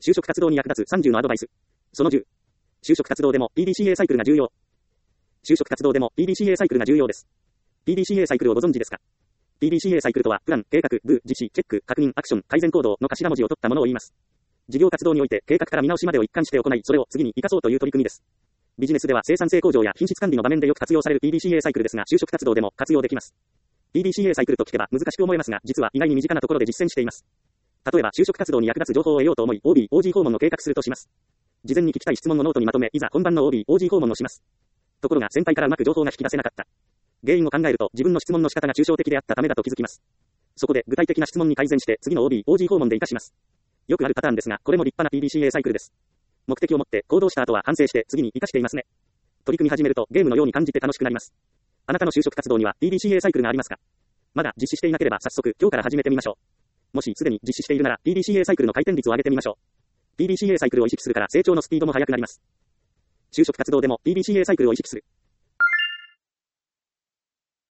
就職活動に役立つ30のアドバイス。その10。就職活動でも PDCA サイクルが重要。就職活動でも PDCA サイクルが重要です。PDCA サイクルをご存知ですか？ PDCA サイクルとは、プラン、計画、ドゥ、実施、チェック、確認、アクション、改善行動の頭文字を取ったものを言います。事業活動において計画から見直しまでを一貫して行い、それを次に活かそうという取り組みです。ビジネスでは生産性向上や品質管理の場面でよく活用される PDCA サイクルですが、就職活動でも活用できます。PDCA サイクルと聞けば難しく思えますが、実は意外に身近なところで実践しています。例えば就職活動に役立つ情報を得ようと思い、OB、OG 訪問の計画するとします。事前に聞きたい質問のノートにまとめ、いざ本番の OB、OG 訪問をします。ところが先輩からうまく情報が引き出せなかった。原因を考えると自分の質問の仕方が抽象的であったためだと気づきます。そこで具体的な質問に改善して次の OB、OG 訪問で活かします。よくあるパターンですが、これも立派な PDCA サイクルです。目的を持って行動した後は反省して次に活かしていますね。取り組み始めるとゲームのように感じて楽しくなります。あなたの就職活動には PDCA サイクルがありますか？まだ実施していなければ早速今日から始めてみましょう。もしすでに実施しているなら PDCA サイクルの回転率を上げてみましょう。PDCA サイクルを意識するから成長のスピードも速くなります。就職活動でも PDCA サイクルを意識する。